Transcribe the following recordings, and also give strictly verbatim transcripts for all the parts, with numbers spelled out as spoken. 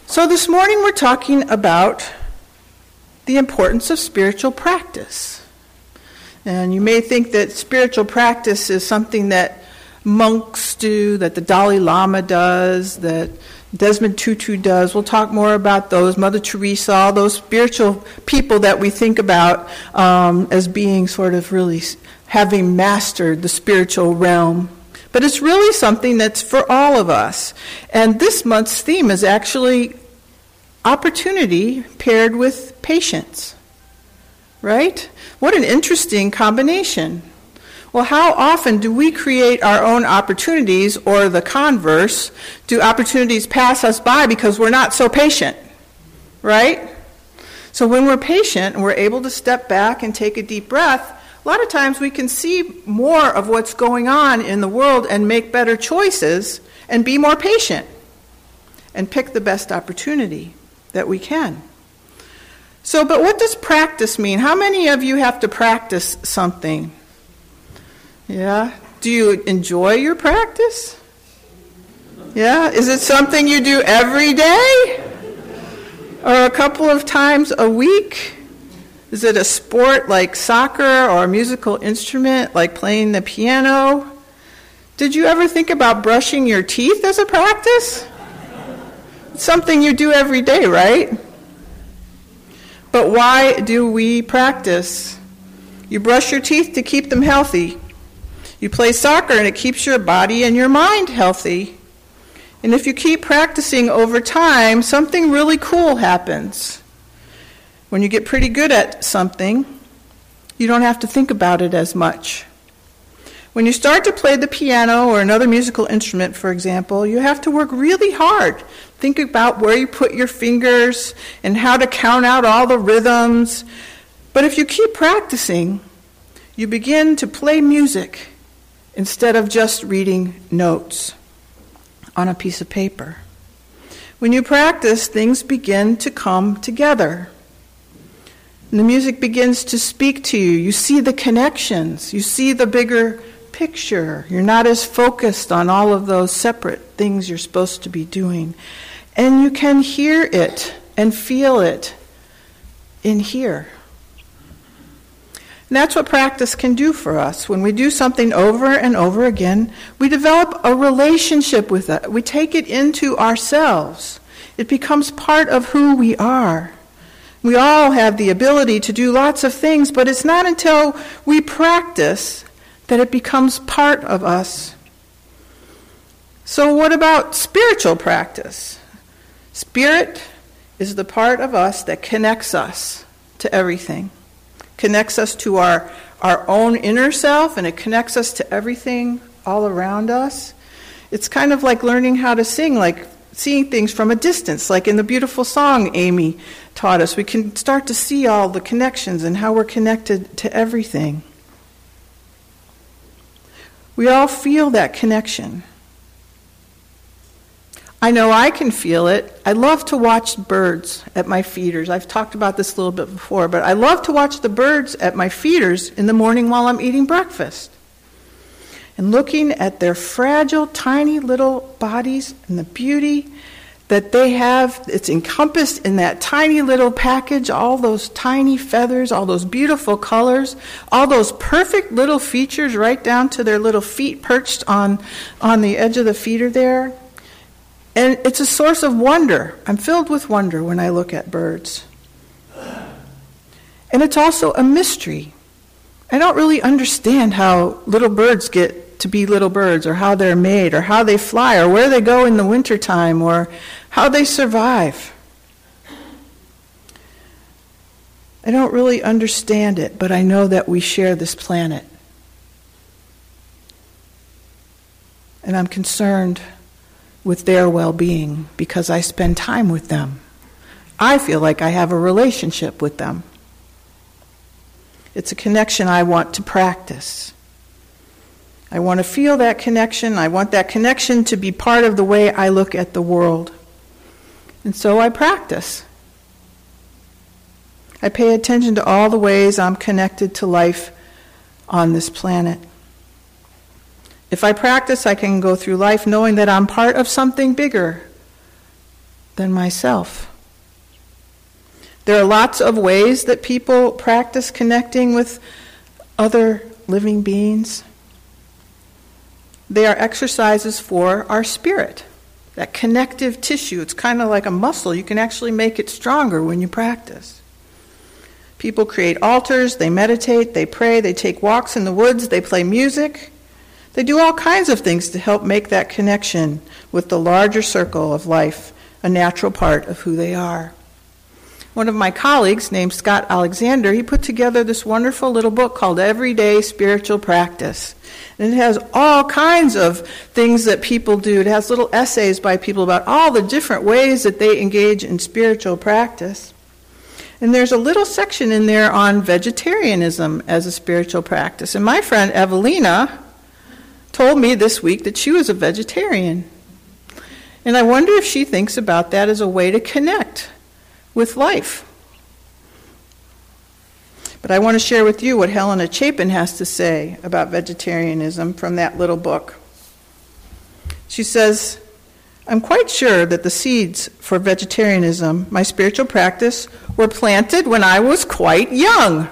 So this morning we're talking about the importance of spiritual practice. And you may think that spiritual practice is something that monks do, that the Dalai Lama does, that Desmond Tutu does. We'll talk more about those, Mother Teresa, all those spiritual people that we think about um, as being sort of really having mastered the spiritual realm. But it's really something that's for all of us. And this month's theme is actually opportunity paired with patience. Right? What an interesting combination. Well, how often do we create our own opportunities, or the converse? Do opportunities pass us by because we're not so patient? Right? So when we're patient and we're able to step back and take a deep breath, a lot of times we can see more of what's going on in the world and make better choices and be more patient and pick the best opportunity that we can. So, but what does practice mean? How many of you have to practice something? Yeah? Do you enjoy your practice? Yeah? Is it something you do every day? Or a couple of times a week? Is it a sport like soccer or a musical instrument like playing the piano? Did you ever think about brushing your teeth as a practice? It's something you do every day, right? But why do we practice? You brush your teeth to keep them healthy. You play soccer and it keeps your body and your mind healthy. And if you keep practicing over time, something really cool happens. When you get pretty good at something, you don't have to think about it as much. When you start to play the piano or another musical instrument, for example, you have to work really hard. Think about where you put your fingers and how to count out all the rhythms. But if you keep practicing, you begin to play music instead of just reading notes on a piece of paper. When you practice, things begin to come together. And the music begins to speak to you. You see the connections. You see the bigger picture. You're not as focused on all of those separate things you're supposed to be doing. And you can hear it and feel it in here. And that's what practice can do for us. When we do something over and over again, we develop a relationship with it. We take it into ourselves. It becomes part of who we are. We all have the ability to do lots of things, but it's not until we practice that it becomes part of us. So what about spiritual practice? Spirit is the part of us that connects us to everything. Connects us to our, our own inner self, and it connects us to everything all around us. It's kind of like learning how to sing, like seeing things from a distance, like in the beautiful song Amy taught us. We can start to see all the connections and how we're connected to everything. We all feel that connection. I know I can feel it. I love to watch birds at my feeders. I've talked about this a little bit before, but I love to watch the birds at my feeders in the morning while I'm eating breakfast. And looking at their fragile, tiny little bodies and the beauty that they have. It's encompassed in that tiny little package, all those tiny feathers, all those beautiful colors, all those perfect little features right down to their little feet perched on, on the edge of the feeder there. And it's a source of wonder. I'm filled with wonder when I look at birds. And it's also a mystery. I don't really understand how little birds get to be little birds, or how they're made, or how they fly, or where they go in the wintertime, or how they survive. I don't really understand it, but I know that we share this planet. And I'm concerned with their well-being because I spend time with them. I feel like I have a relationship with them. It's a connection I want to practice. I want to feel that connection. I want that connection to be part of the way I look at the world. And so I practice. I pay attention to all the ways I'm connected to life on this planet. If I practice, I can go through life knowing that I'm part of something bigger than myself. There are lots of ways that people practice connecting with other living beings. They are exercises for our spirit, that connective tissue. It's kind of like a muscle. You can actually make it stronger when you practice. People create altars, they meditate, they pray, they take walks in the woods, they play music. They do all kinds of things to help make that connection with the larger circle of life a natural part of who they are. One of my colleagues, named Scott Alexander, he put together this wonderful little book called Everyday Spiritual Practice. And it has all kinds of things that people do. It has little essays by people about all the different ways that they engage in spiritual practice. And there's a little section in there on vegetarianism as a spiritual practice. And my friend Evelina told me this week that she was a vegetarian. And I wonder if she thinks about that as a way to connect with life. But I want to share with you what Helena Chapin has to say about vegetarianism from that little book. She says, I'm quite sure that the seeds for vegetarianism, my spiritual practice, were planted when I was quite young.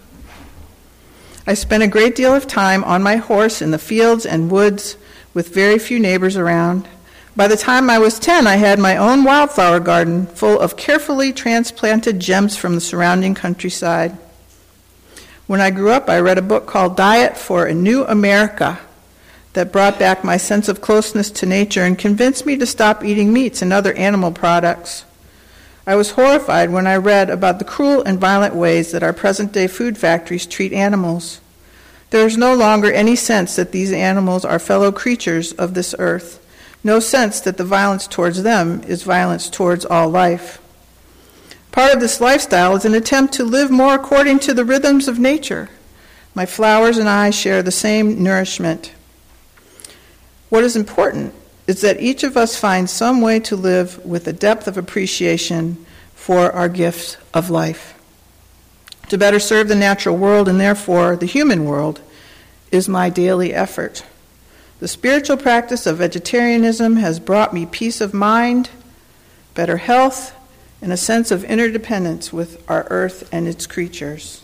I spent a great deal of time on my horse in the fields and woods with very few neighbors around. By the time I was ten, I had my own wildflower garden full of carefully transplanted gems from the surrounding countryside. When I grew up, I read a book called Diet for a New America that brought back my sense of closeness to nature and convinced me to stop eating meats and other animal products. I was horrified when I read about the cruel and violent ways that our present-day food factories treat animals. There is no longer any sense that these animals are fellow creatures of this earth. No sense that the violence towards them is violence towards all life. Part of this lifestyle is an attempt to live more according to the rhythms of nature. My flowers and I share the same nourishment. What is important is that each of us find some way to live with a depth of appreciation for our gift of life. To better serve the natural world and therefore the human world is my daily effort. The spiritual practice of vegetarianism has brought me peace of mind, better health, and a sense of interdependence with our earth and its creatures.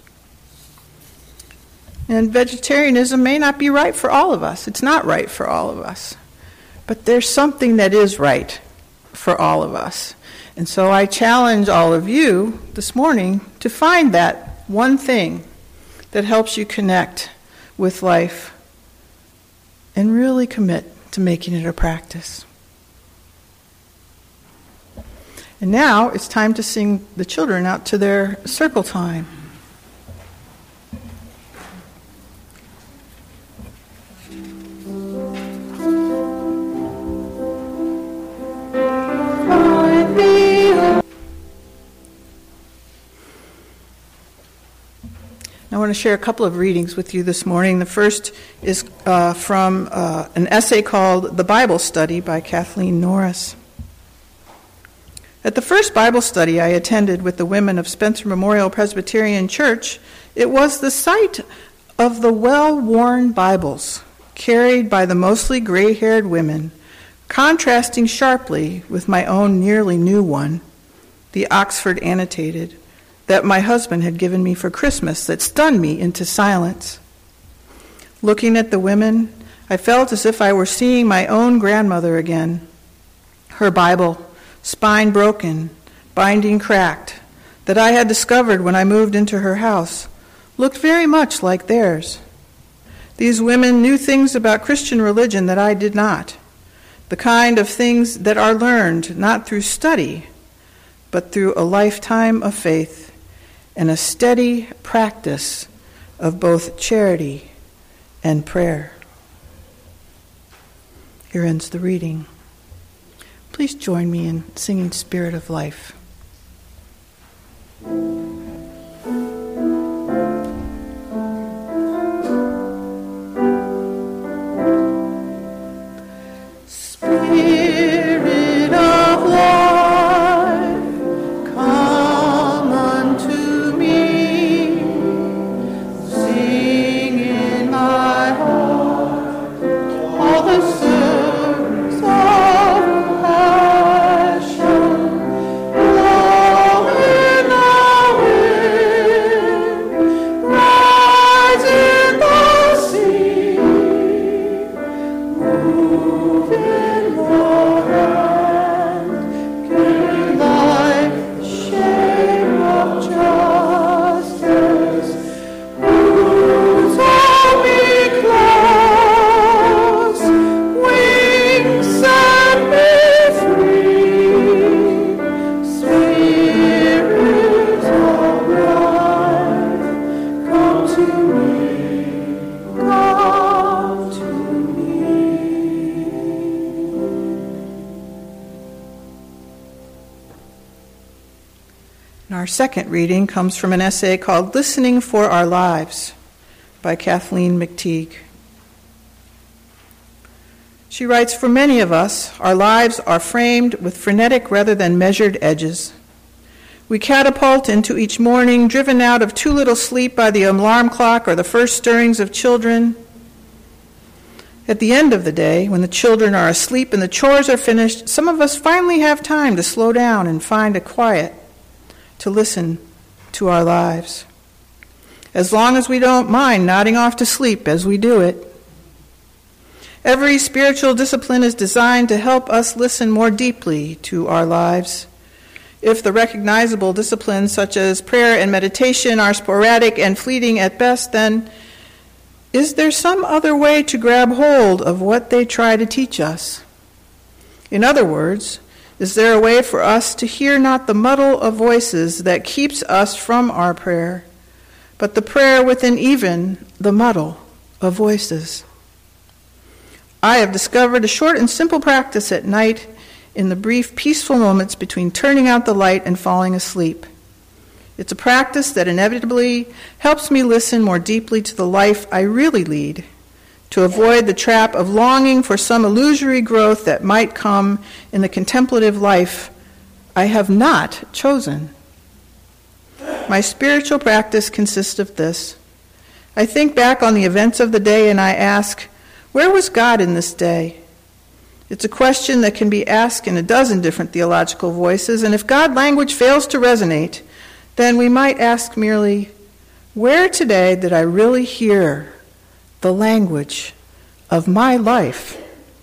And vegetarianism may not be right for all of us. It's not right for all of us. But there's something that is right for all of us. And so I challenge all of you this morning to find that one thing that helps you connect with life and really commit to making it a practice. And now it's time to sing the children out to their circle time. I want to share a couple of readings with you this morning. The first is uh, from uh, an essay called The Bible Study by Kathleen Norris. At the first Bible study I attended with the women of Spencer Memorial Presbyterian Church, it was the sight of the well-worn Bibles carried by the mostly gray-haired women, contrasting sharply with my own nearly new one, the Oxford Annotated, that my husband had given me for Christmas that stunned me into silence. Looking at the women, I felt as if I were seeing my own grandmother again. Her Bible, spine broken, binding cracked, that I had discovered when I moved into her house, looked very much like theirs. These women knew things about Christian religion that I did not, the kind of things that are learned not through study, but through a lifetime of faith and a steady practice of both charity and prayer. Here ends the reading. Please join me in singing Spirit of Life. Spirit of life, all the service of passion. And our second reading comes from an essay called Listening for Our Lives by Kathleen McTeague. She writes, "For many of us, our lives are framed with frenetic rather than measured edges. We catapult into each morning, driven out of too little sleep by the alarm clock or the first stirrings of children. At the end of the day, when the children are asleep and the chores are finished, some of us finally have time to slow down and find a quiet to listen to our lives. As long as we don't mind nodding off to sleep as we do it. Every spiritual discipline is designed to help us listen more deeply to our lives. If the recognizable disciplines such as prayer and meditation are sporadic and fleeting at best, then is there some other way to grab hold of what they try to teach us? In other words, is there a way for us to hear not the muddle of voices that keeps us from our prayer, but the prayer within even the muddle of voices? I have discovered a short and simple practice at night in the brief, peaceful moments between turning out the light and falling asleep. It's a practice that inevitably helps me listen more deeply to the life I really lead, to avoid the trap of longing for some illusory growth that might come in the contemplative life I have not chosen. My spiritual practice consists of this. I think back on the events of the day and I ask, where was God in this day? It's a question that can be asked in a dozen different theological voices, and if God language fails to resonate, then we might ask merely, where today did I really hear the language of my life?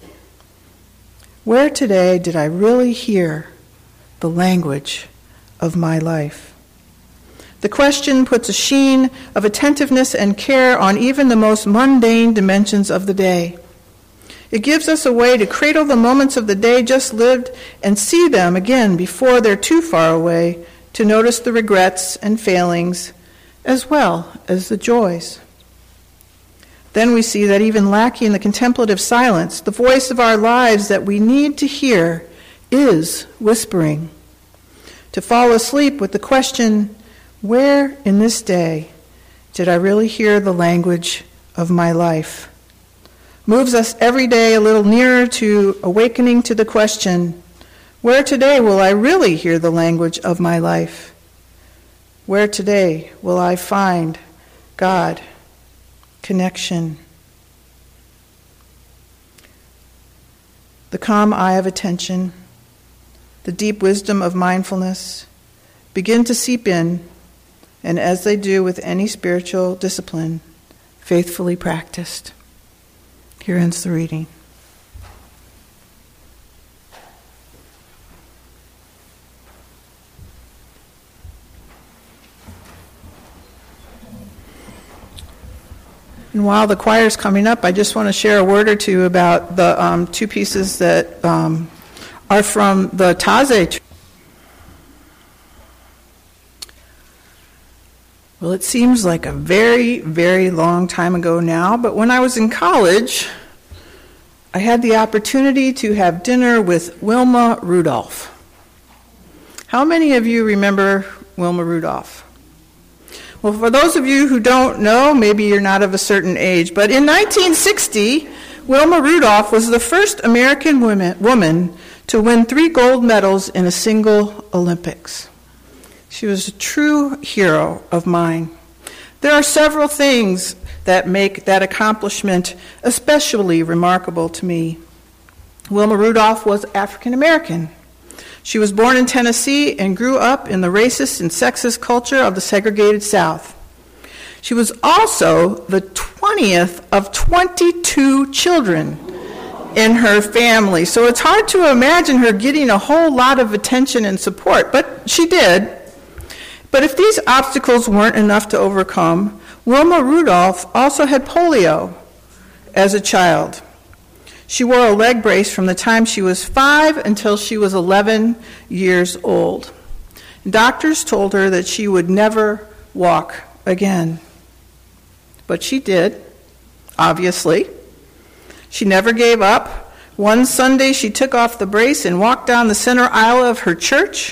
Where today did I really hear the language of my life? The question puts a sheen of attentiveness and care on even the most mundane dimensions of the day. It gives us a way to cradle the moments of the day just lived and see them again before they're too far away to notice the regrets and failings as well as the joys. Then we see that even lacking the contemplative silence, the voice of our lives that we need to hear is whispering. To fall asleep with the question, where in this day did I really hear the language of my life? Moves us every day a little nearer to awakening to the question, where today will I really hear the language of my life? Where today will I find God, connection? The calm eye of attention, the deep wisdom of mindfulness begin to seep in, and as they do with any spiritual discipline, faithfully practiced. Here ends the reading. And while the choir's coming up, I just want to share a word or two about the um, two pieces that um, are from the Taizé. Well, it seems like a very, very long time ago now, but when I was in college, I had the opportunity to have dinner with Wilma Rudolph. How many of you remember Wilma Rudolph? Well, for those of you who don't know, maybe you're not of a certain age, but in nineteen sixty, Wilma Rudolph was the first American woman, woman to win three gold medals in a single Olympics. She was a true hero of mine. There are several things that make that accomplishment especially remarkable to me. Wilma Rudolph was African American. She was born in Tennessee and grew up in the racist and sexist culture of the segregated South. She was also the twentieth of twenty-two children in her family. So it's hard to imagine her getting a whole lot of attention and support, but she did. But if these obstacles weren't enough to overcome, Wilma Rudolph also had polio as a child. She wore a leg brace from the time she was five until she was eleven years old. Doctors told her that she would never walk again. But she did, obviously. She never gave up. One Sunday she took off the brace and walked down the center aisle of her church,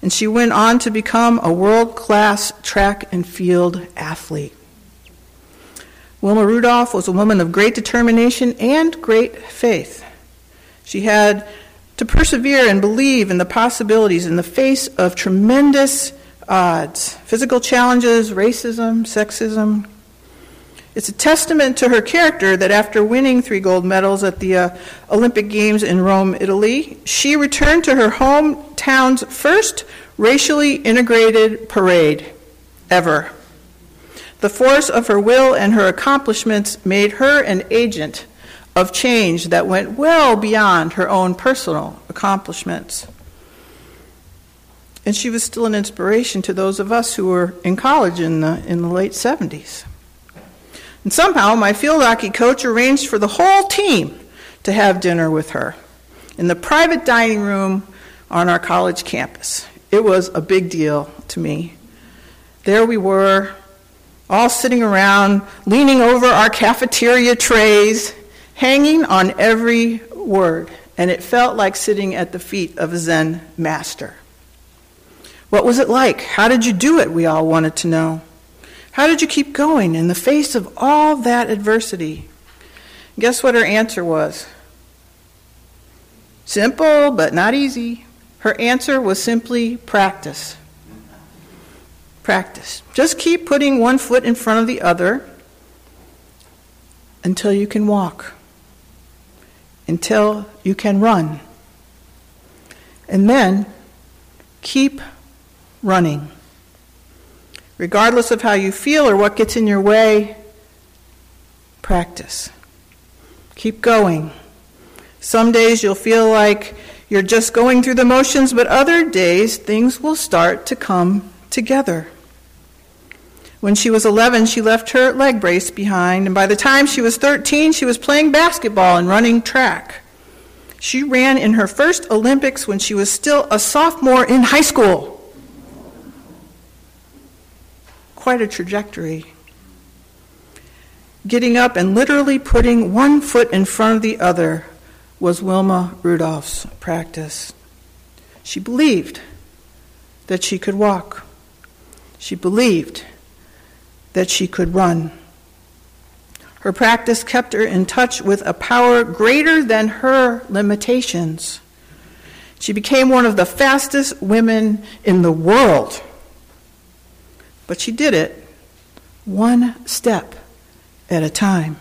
and she went on to become a world-class track and field athlete. Wilma Rudolph was a woman of great determination and great faith. She had to persevere and believe in the possibilities in the face of tremendous odds, physical challenges, racism, sexism. It's a testament to her character that after winning three gold medals at the uh, Olympic Games in Rome, Italy, she returned to her hometown's first racially integrated parade ever. The force of her will and her accomplishments made her an agent of change that went well beyond her own personal accomplishments. And she was still an inspiration to those of us who were in college in the, in the late seventies. And somehow my field hockey coach arranged for the whole team to have dinner with her in the private dining room on our college campus. It was a big deal to me. There we were, all sitting around, leaning over our cafeteria trays, hanging on every word, and it felt like sitting at the feet of a Zen master. What was it like? How did you do it? We all wanted to know. How did you keep going in the face of all that adversity? Guess what her answer was? Simple, but not easy. Her answer was simply practice. Practice. Just keep putting one foot in front of the other until you can walk, until you can run. And then keep running. Regardless of how you feel or what gets in your way, practice. Keep going. Some days you'll feel like you're just going through the motions, but other days things will start to come together. When she was eleven, she left her leg brace behind, and by the time she was thirteen, she was playing basketball and running track. She ran in her first Olympics when she was still a sophomore in high school. Quite a trajectory. Getting up and literally putting one foot in front of the other was Wilma Rudolph's practice. She believed that she could walk. She believed that she could run. Her practice kept her in touch with a power greater than her limitations. She became one of the fastest women in the world. But she did it one step at a time.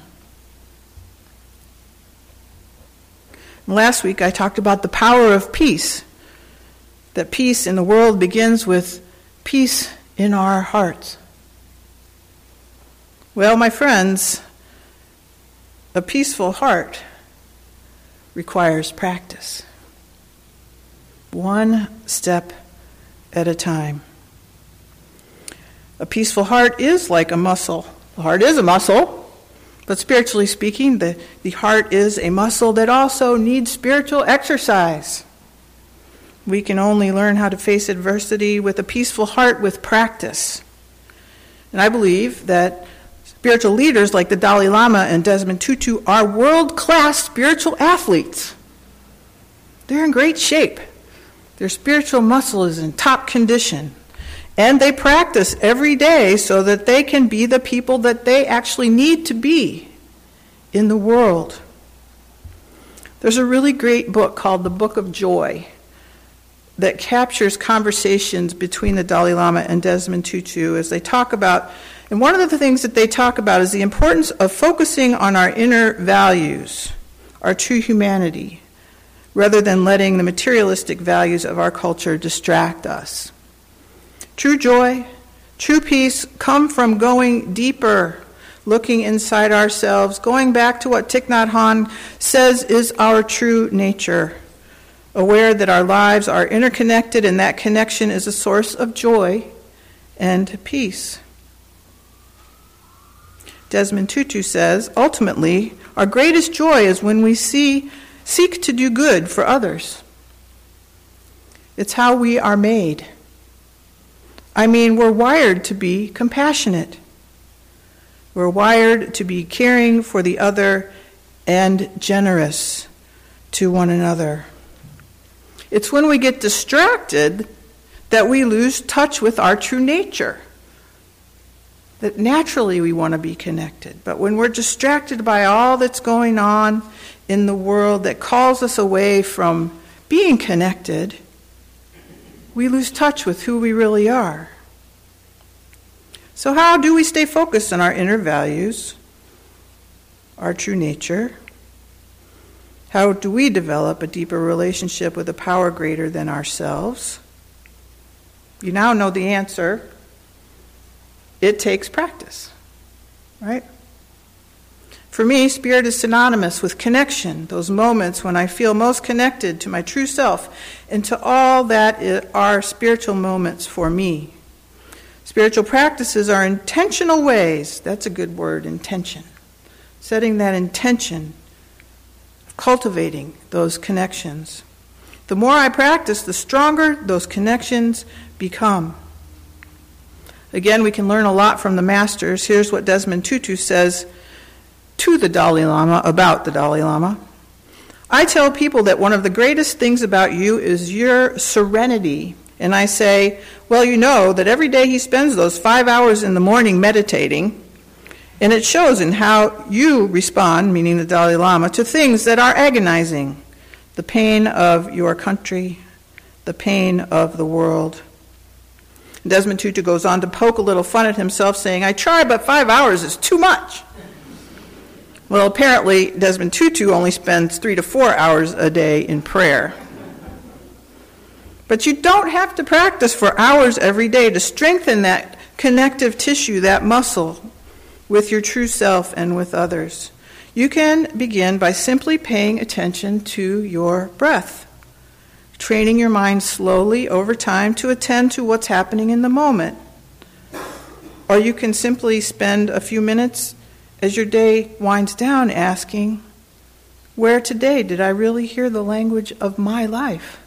Last week I talked about the power of peace, that peace in the world begins with peace in our hearts. Well, my friends, a peaceful heart requires practice. One step at a time. A peaceful heart is like a muscle. The heart is a muscle, but spiritually speaking, the, the heart is a muscle that also needs spiritual exercise. We can only learn how to face adversity with a peaceful heart with practice. And I believe that spiritual leaders like the Dalai Lama and Desmond Tutu are world-class spiritual athletes. They're in great shape. Their spiritual muscle is in top condition. And they practice every day so that they can be the people that they actually need to be in the world. There's a really great book called The Book of Joy that captures conversations between the Dalai Lama and Desmond Tutu as they talk about, and one of the things that they talk about is the importance of focusing on our inner values, our true humanity, rather than letting the materialistic values of our culture distract us. True joy, true peace come from going deeper, looking inside ourselves, going back to what Thich Nhat Hanh says is our true nature, aware that our lives are interconnected and that connection is a source of joy and peace. Desmond Tutu says, ultimately, our greatest joy is when we see, seek to do good for others. It's how we are made. I mean, we're wired to be compassionate. We're wired to be caring for the other and generous to one another. It's when we get distracted that we lose touch with our true nature. That naturally we want to be connected. But when we're distracted by all that's going on in the world that calls us away from being connected, we lose touch with who we really are. So how do we stay focused on our inner values, our true nature? How do we develop a deeper relationship with a power greater than ourselves? You now know the answer. It takes practice, right? For me, spirit is synonymous with connection, those moments when I feel most connected to my true self and to all that are spiritual moments for me. Spiritual practices are intentional ways, that's a good word, intention, setting that intention, cultivating those connections. The more I practice, the stronger those connections become. Again, we can learn a lot from the masters. Here's what Desmond Tutu says to the Dalai Lama about the Dalai Lama. I tell people that one of the greatest things about you is your serenity. And I say, well, you know that every day he spends those five hours in the morning meditating, and it shows in how you respond, meaning the Dalai Lama, to things that are agonizing. The pain of your country, the pain of the world. Desmond Tutu goes on to poke a little fun at himself, saying, I try, but five hours is too much. Well, apparently, Desmond Tutu only spends three to four hours a day in prayer. But you don't have to practice for hours every day to strengthen that connective tissue, that muscle, with your true self and with others. You can begin by simply paying attention to your breath, training your mind slowly over time to attend to what's happening in the moment. Or you can simply spend a few minutes as your day winds down asking, where today did I really hear the language of my life?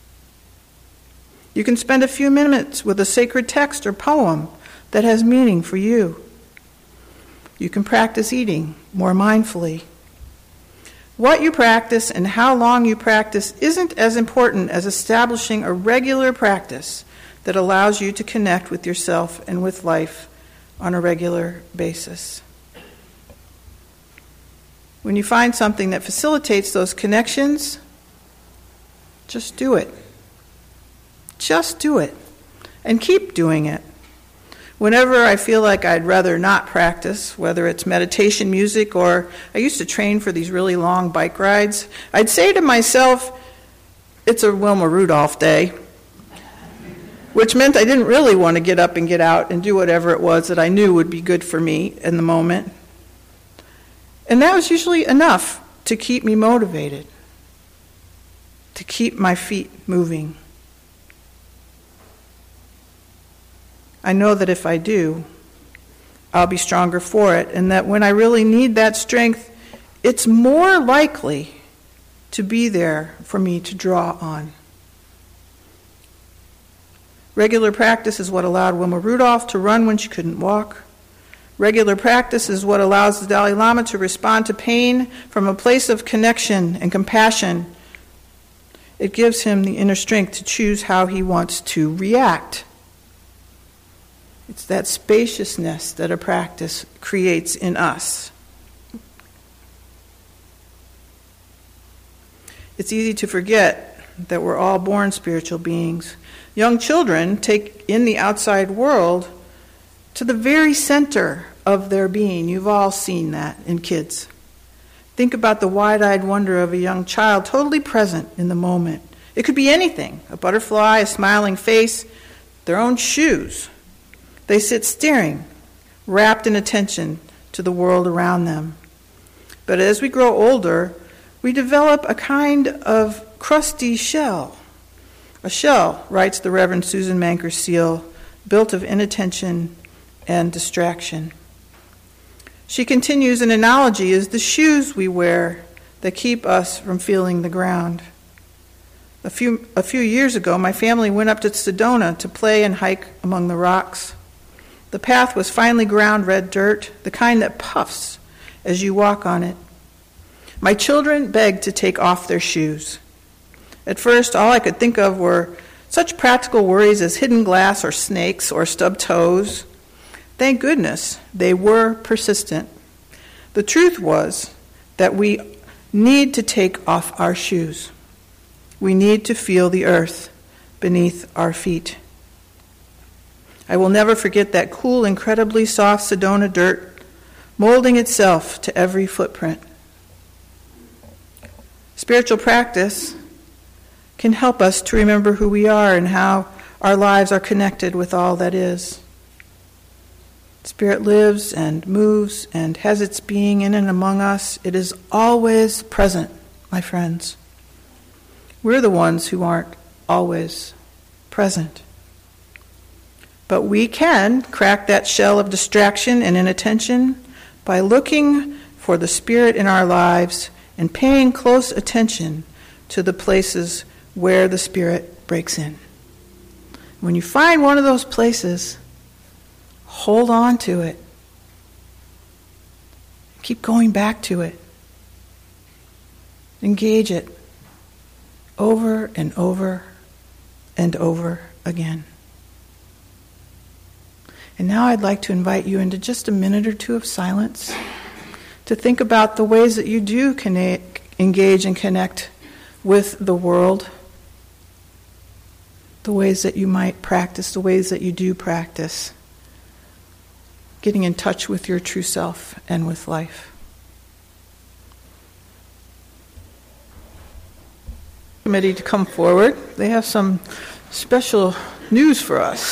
You can spend a few minutes with a sacred text or poem that has meaning for you. You can practice eating more mindfully. What you practice and how long you practice isn't as important as establishing a regular practice that allows you to connect with yourself and with life on a regular basis. When you find something that facilitates those connections, just do it. Just do it. And keep doing it. Whenever I feel like I'd rather not practice, whether it's meditation music or I used to train for these really long bike rides, I'd say to myself, it's a Wilma Rudolph day, which meant I didn't really want to get up and get out and do whatever it was that I knew would be good for me in the moment. And that was usually enough to keep me motivated, to keep my feet moving. I know that if I do, I'll be stronger for it, and that when I really need that strength, it's more likely to be there for me to draw on. Regular practice is what allowed Wilma Rudolph to run when she couldn't walk. Regular practice is what allows the Dalai Lama to respond to pain from a place of connection and compassion. It gives him the inner strength to choose how he wants to react. It's that spaciousness that a practice creates in us. It's easy to forget that we're all born spiritual beings. Young children take in the outside world to the very center of their being. You've all seen that in kids. Think about the wide-eyed wonder of a young child, totally present in the moment. It could be anything, a butterfly, a smiling face, their own shoes. They sit staring, wrapped in attention to the world around them. But as we grow older, we develop a kind of crusty shell. A shell, writes the Reverend Susan Manker Seal, built of inattention and distraction. She continues, an analogy is the shoes we wear that keep us from feeling the ground. A few, a few years ago, my family went up to Sedona to play and hike among the rocks. The path was finely ground red dirt, the kind that puffs as you walk on it. My children begged to take off their shoes. At first, all I could think of were Such practical worries as hidden glass or snakes or stubbed toes, thank goodness they were persistent. The truth was that we need to take off our shoes. We need to feel the earth beneath our feet. I will never forget that cool, incredibly soft Sedona dirt molding itself to every footprint. Spiritual practice can help us to remember who we are and how our lives are connected with all that is. Spirit lives and moves and has its being in and among us. It is always present, my friends. We're the ones who aren't always present. But we can crack that shell of distraction and inattention by looking for the Spirit in our lives and paying close attention to the places where the Spirit breaks in. When you find one of those places, hold on to it. Keep going back to it. Engage it over and over and over again. And now I'd like to invite you into just a minute or two of silence to think about the ways that you do connect, engage and connect with the world, the ways that you might practice, the ways that you do practice, getting in touch with your true self and with life. Committee to come forward. They have some special news for us.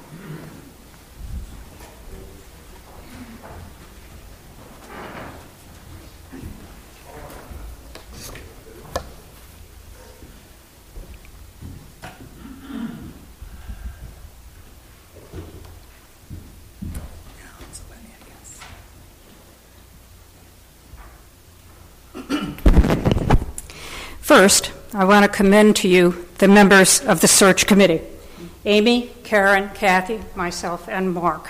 First, I want to commend to you the members of the search committee, Amy, Karen, Kathy, myself, and Mark,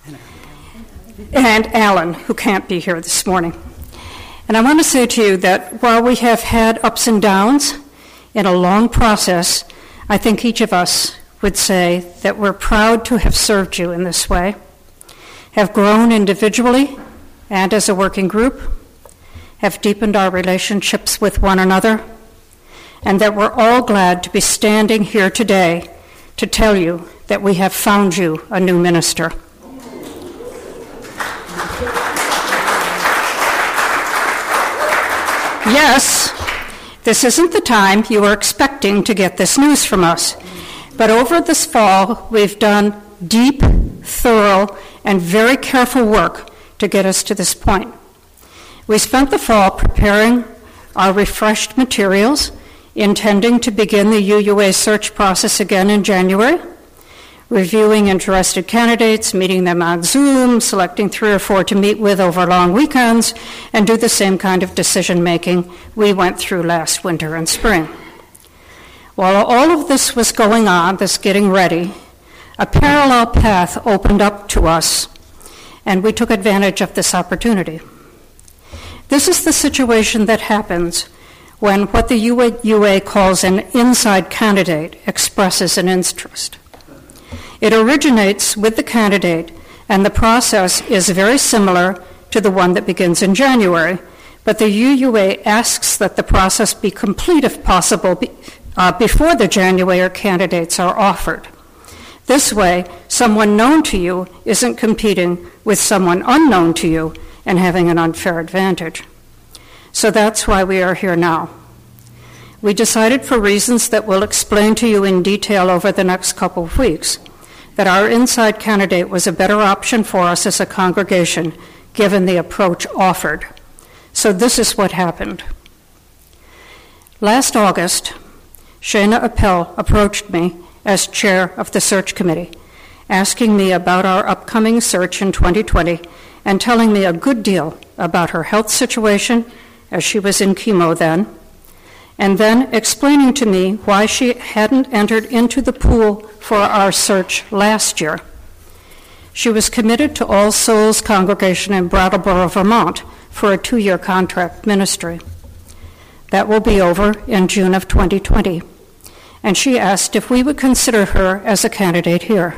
and Alan, who can't be here this morning. And I want to say to you that while we have had ups and downs in a long process, I think each of us would say that we're proud to have served you in this way, have grown individually and as a working group, have deepened our relationships with one another, and that we're all glad to be standing here today to tell you that we have found you a new minister. Yes, this isn't the time you were expecting to get this news from us, but over this fall, we've done deep, thorough, and very careful work to get us to this point. We spent the fall preparing our refreshed materials, intending to begin the U U A search process again in January, reviewing interested candidates, meeting them on Zoom, selecting three or four to meet with over long weekends, and do the same kind of decision-making we went through last winter and spring. While all of this was going on, this getting ready, a parallel path opened up to us, and we took advantage of this opportunity. This is the situation that happens when what the U A calls an inside candidate expresses an interest. It originates with the candidate, and the process is very similar to the one that begins in January, but the U U A asks that the process be complete, if possible, be, uh, before the January candidates are offered. This way, someone known to you isn't competing with someone unknown to you and having an unfair advantage. So that's why we are here now. We decided, for reasons that we'll explain to you in detail over the next couple of weeks, that our inside candidate was a better option for us as a congregation, given the approach offered. So this is what happened. Last August, Shana Appel approached me as chair of the search committee, asking me about our upcoming search in twenty twenty and telling me a good deal about her health situation, as she was in chemo then, and then explaining to me why she hadn't entered into the pool for our search last year. She was committed to All Souls Congregation in Brattleboro, Vermont, for a two-year contract ministry. That will be over in June of twenty twenty. and she asked if we would consider her as a candidate here.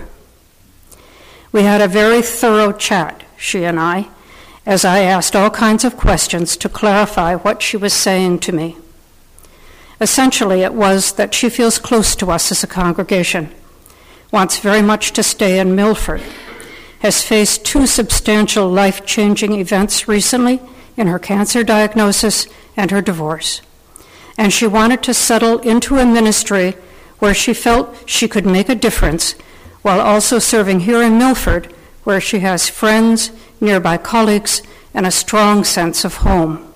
We had a very thorough chat, she and I, as I asked all kinds of questions to clarify what she was saying to me. Essentially, it was that she feels close to us as a congregation, wants very much to stay in Milford, has faced two substantial life-changing events recently in her cancer diagnosis and her divorce, and she wanted to settle into a ministry where she felt she could make a difference while also serving here in Milford, where she has friends, nearby colleagues, and a strong sense of home.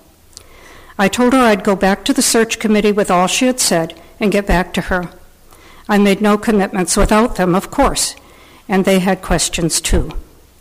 I told her I'd go back to the search committee with all she had said and get back to her. I made no commitments without them, of course, and they had questions too.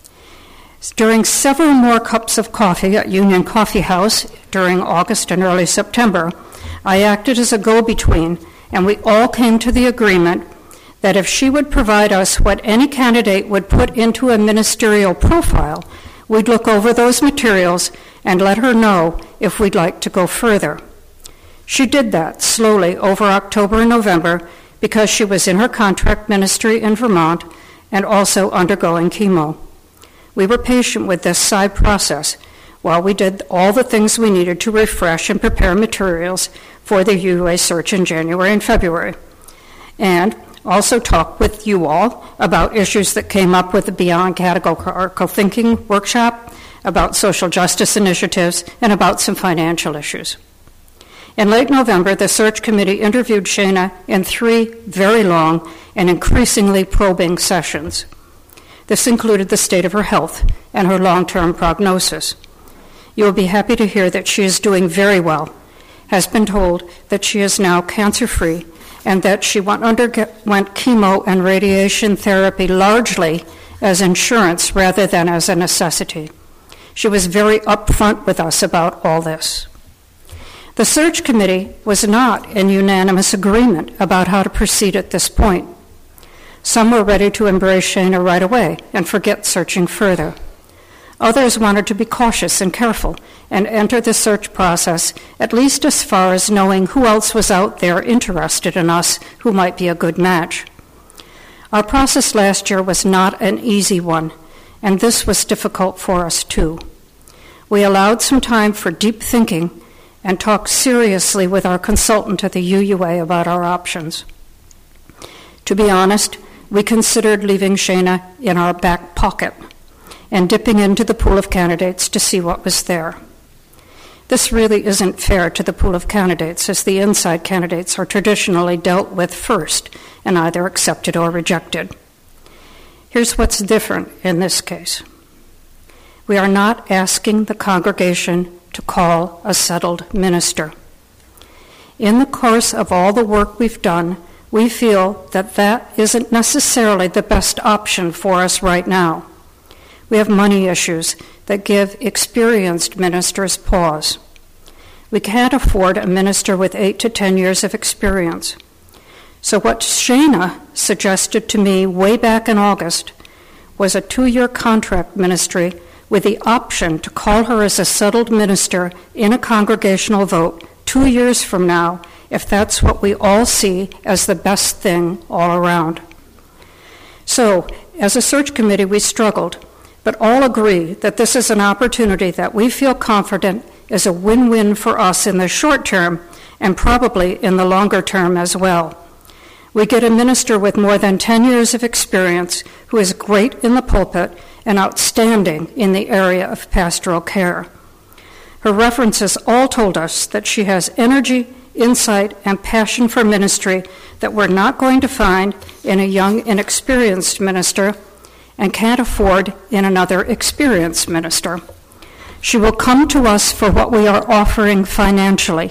During several more cups of coffee at Union Coffee House during August and early September, I acted as a go-between, and we all came to the agreement that if she would provide us what any candidate would put into a ministerial profile, we'd look over those materials and let her know if we'd like to go further. She did that slowly over October and November because she was in her contract ministry in Vermont and also undergoing chemo. We were patient with this side process while we did all the things we needed to refresh and prepare materials for the U U A search in January and February, and also talked with you all about issues that came up with the Beyond Categorical Thinking workshop, about social justice initiatives, and about some financial issues. In late November, the search committee interviewed Shana in three very long and increasingly probing sessions. This included the state of her health and her long-term prognosis. You will be happy to hear that she is doing very well, has been told that she is now cancer-free, and that she went underwent chemo and radiation therapy largely as insurance rather than as a necessity. She was very upfront with us about all this. The search committee was not in unanimous agreement about how to proceed at this point. Some were ready to embrace Shana right away and forget searching further. Others wanted to be cautious and careful and enter the search process at least as far as knowing who else was out there interested in us who might be a good match. Our process last year was not an easy one, and this was difficult for us too. We allowed some time for deep thinking and talked seriously with our consultant at the U U A about our options. To be honest, we considered leaving Shana in our back pocket and dipping into the pool of candidates to see what was there. This really isn't fair to the pool of candidates, as the inside candidates are traditionally dealt with first and either accepted or rejected. Here's what's different in this case. We are not asking the congregation to call a settled minister. In the course of all the work we've done, we feel that that isn't necessarily the best option for us right now. We have money issues that give experienced ministers pause. We can't afford a minister with eight to ten years of experience. So what Shana suggested to me way back in August was a two-year contract ministry with the option to call her as a settled minister in a congregational vote two years from now if that's what we all see as the best thing all around. So, as a search committee, we struggled, but all agree that this is an opportunity that we feel confident is a win-win for us in the short term and probably in the longer term as well. We get a minister with more than ten years of experience who is great in the pulpit and outstanding in the area of pastoral care. Her references all told us that she has energy, insight, and passion for ministry that we're not going to find in a young, inexperienced minister and can't afford in another experienced minister. She will come to us for what we are offering financially.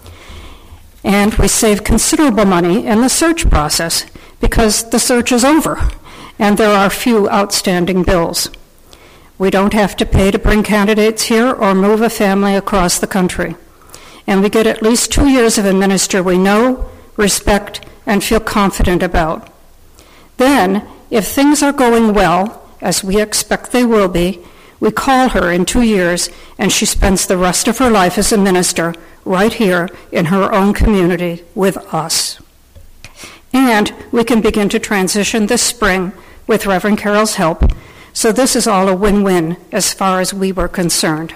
And we save considerable money in the search process because the search is over and there are few outstanding bills. We don't have to pay to bring candidates here or move a family across the country. And we get at least two years of a minister we know, respect, and feel confident about. Then, if things are going well, as we expect they will be, we call her in two years, and she spends the rest of her life as a minister right here in her own community with us. And we can begin to transition this spring with Reverend Carroll's help. So this is all a win-win as far as we were concerned.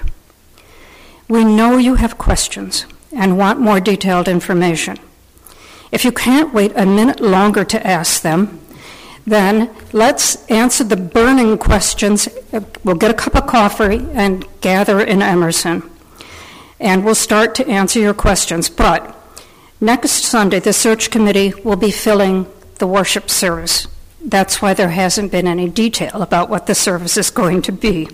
We know you have questions and want more detailed information. If you can't wait a minute longer to ask them, then let's answer the burning questions. We'll get a cup of coffee and gather in Emerson. And we'll start to answer your questions. But next Sunday, the search committee will be filling the worship service. That's why there hasn't been any detail about what the service is going to be.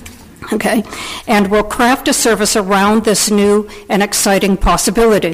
Okay? And we'll craft a service around this new and exciting possibility.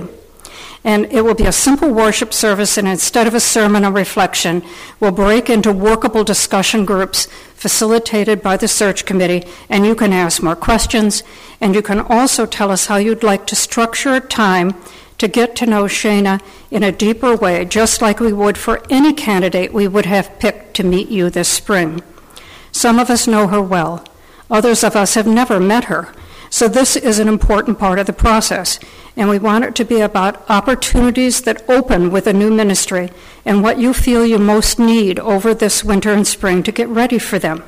And it will be a simple worship service, and instead of a sermon or reflection, we'll break into workable discussion groups facilitated by the search committee, and you can ask more questions, and you can also tell us how you'd like to structure a time to get to know Shana in a deeper way, just like we would for any candidate we would have picked to meet you this spring. Some of us know her well. Others of us have never met her. So this is an important part of the process, and we want it to be about opportunities that open with a new ministry and what you feel you most need over this winter and spring to get ready for them.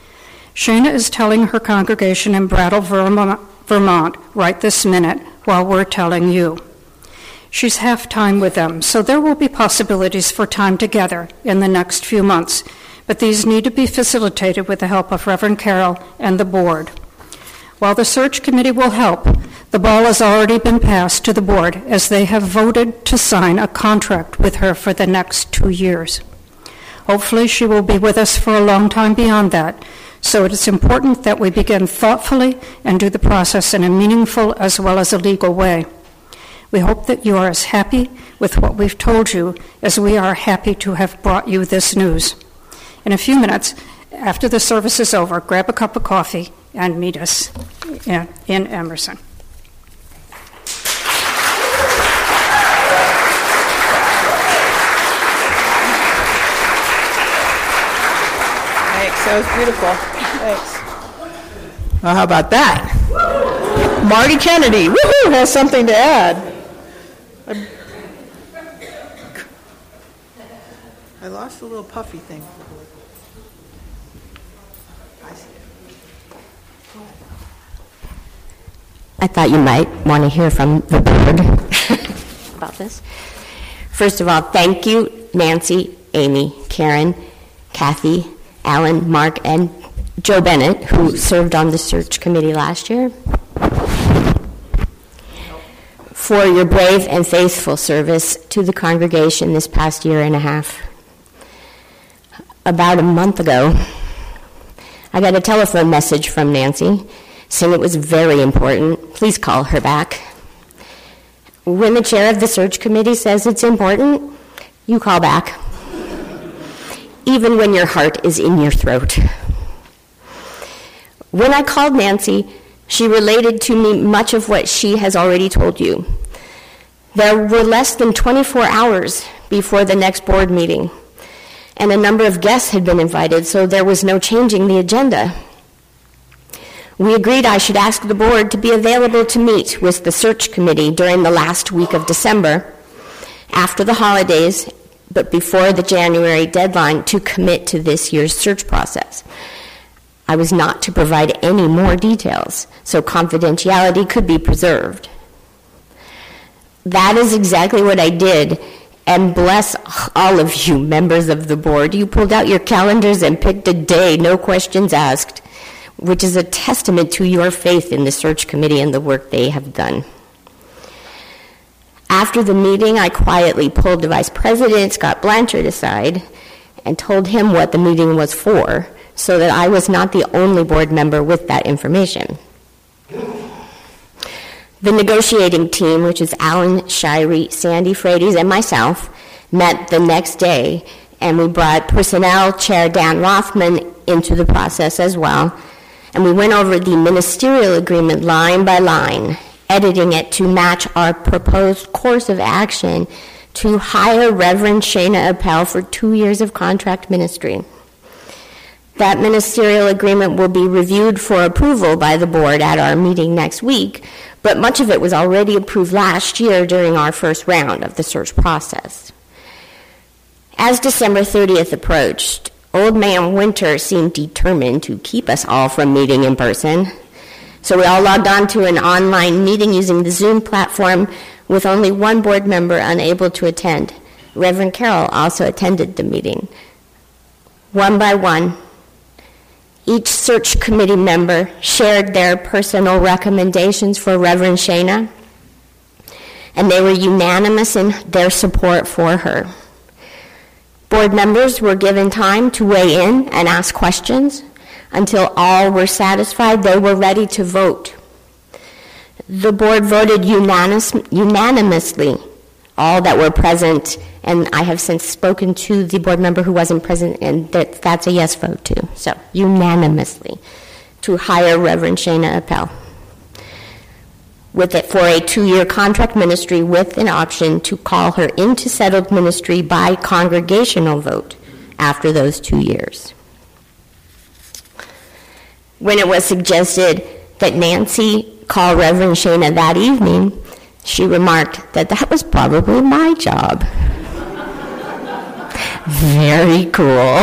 Shana is telling her congregation in Brattle, Vermont, right this minute, while we're telling you. She's half time with them, so there will be possibilities for time together in the next few months, but these need to be facilitated with the help of Reverend Carroll and the board. While the search committee will help, the ball has already been passed to the board as they have voted to sign a contract with her for the next two years. Hopefully she will be with us for a long time beyond that, so it is important that we begin thoughtfully and do the process in a meaningful as well as a legal way. We hope that you are as happy with what we've told you as we are happy to have brought you this news. In a few minutes, after the service is over, grab a cup of coffee and meet us in, in Emerson. Thanks, that was beautiful. Thanks. Well, how about that? Marty Kennedy, woohoo, has something to add. I, I lost the little puffy thing. I thought you might want to hear from the board about this. First of all, thank you, Nancy, Amy, Karen, Kathy, Alan, Mark, and Joe Bennett, who served on the search committee last year, for your brave and faithful service to the congregation this past year and a half. About a month ago, I got a telephone message from Nancy saying it was very important. Please call her back. When the chair of the search committee says it's important, you call back, even when your heart is in your throat. When I called Nancy, she related to me much of what she has already told you. There were less than twenty-four hours before the next board meeting, and a number of guests had been invited, so there was no changing the agenda. We agreed I should ask the board to be available to meet with the search committee during the last week of December, after the holidays, but before the January deadline to commit to this year's search process. I was not to provide any more details, so confidentiality could be preserved. That is exactly what I did, and bless all of you members of the board. You pulled out your calendars and picked a day, no questions asked, which is a testament to your faith in the search committee and the work they have done. After the meeting, I quietly pulled the Vice President, Scott Blanchard, aside and told him what the meeting was for, so that I was not the only board member with that information. The negotiating team, which is Alan Shirey, Sandy Frades, and myself, met the next day, and we brought Personnel Chair Dan Rothman into the process as well, and we went over the ministerial agreement line by line, editing it to match our proposed course of action to hire Reverend Shana Appel for two years of contract ministry. That ministerial agreement will be reviewed for approval by the board at our meeting next week, but much of it was already approved last year during our first round of the search process. As December thirtieth approached, Old Man Winter seemed determined to keep us all from meeting in person. So we all logged on to an online meeting using the Zoom platform with only one board member unable to attend. Reverend Carroll also attended the meeting. One by one, each search committee member shared their personal recommendations for Reverend Shana, and they were unanimous in their support for her. Board members were given time to weigh in and ask questions. Until all were satisfied, they were ready to vote. The board voted unanimous, unanimously, all that were present, and I have since spoken to the board member who wasn't present, and that, that's a yes vote too. So, unanimously, to hire Reverend Shana Appel with it for a two-year contract ministry with an option to call her into settled ministry by congregational vote after those two years. When it was suggested that Nancy call Reverend Shana that evening, she remarked that that was probably my job. Very cool.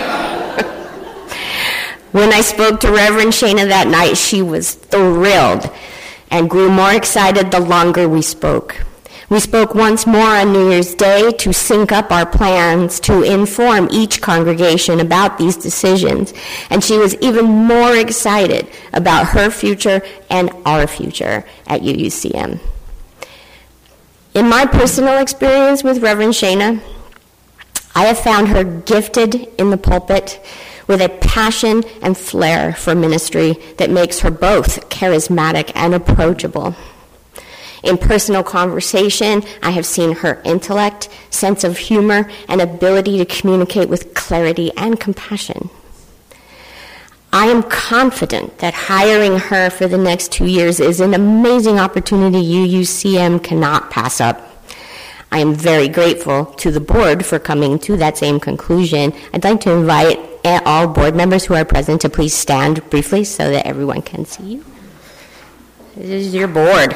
When I spoke to Reverend Shana that night, she was thrilled and grew more excited the longer we spoke. We spoke once more on New Year's Day to sync up our plans to inform each congregation about these decisions, and she was even more excited about her future and our future at U U C M. In my personal experience with Reverend Shana, I have found her gifted in the pulpit with a passion and flair for ministry that makes her both charismatic and approachable. In personal conversation, I have seen her intellect, sense of humor, and ability to communicate with clarity and compassion. I am confident that hiring her for the next two years is an amazing opportunity U U C M cannot pass up. I am very grateful to the board for coming to that same conclusion. I'd like to invite all board members who are present to please stand briefly so that everyone can see you. This is your board.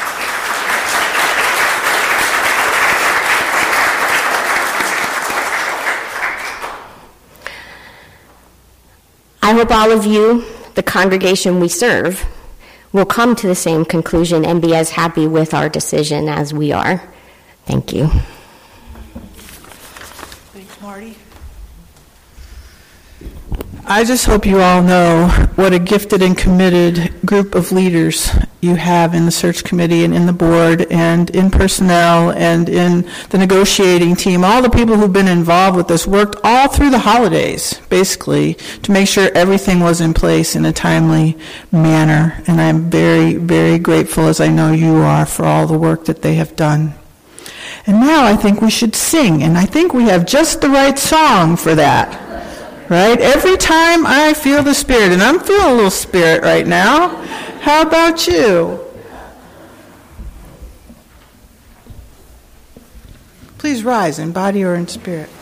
I hope all of you, the congregation we serve, will come to the same conclusion and be as happy with our decision as we are. Thank you. Thanks, Marty. I just hope you all know what a gifted and committed group of leaders you have in the search committee and in the board and in personnel and in the negotiating team. All the people who've been involved with this worked all through the holidays, basically, to make sure everything was in place in a timely manner. And I'm very, very grateful, as I know you are, for all the work that they have done. And now I think we should sing, and I think we have just the right song for that. Right? Every time I feel the Spirit, and I'm feeling a little Spirit right now. How about you? Please rise in body or in spirit.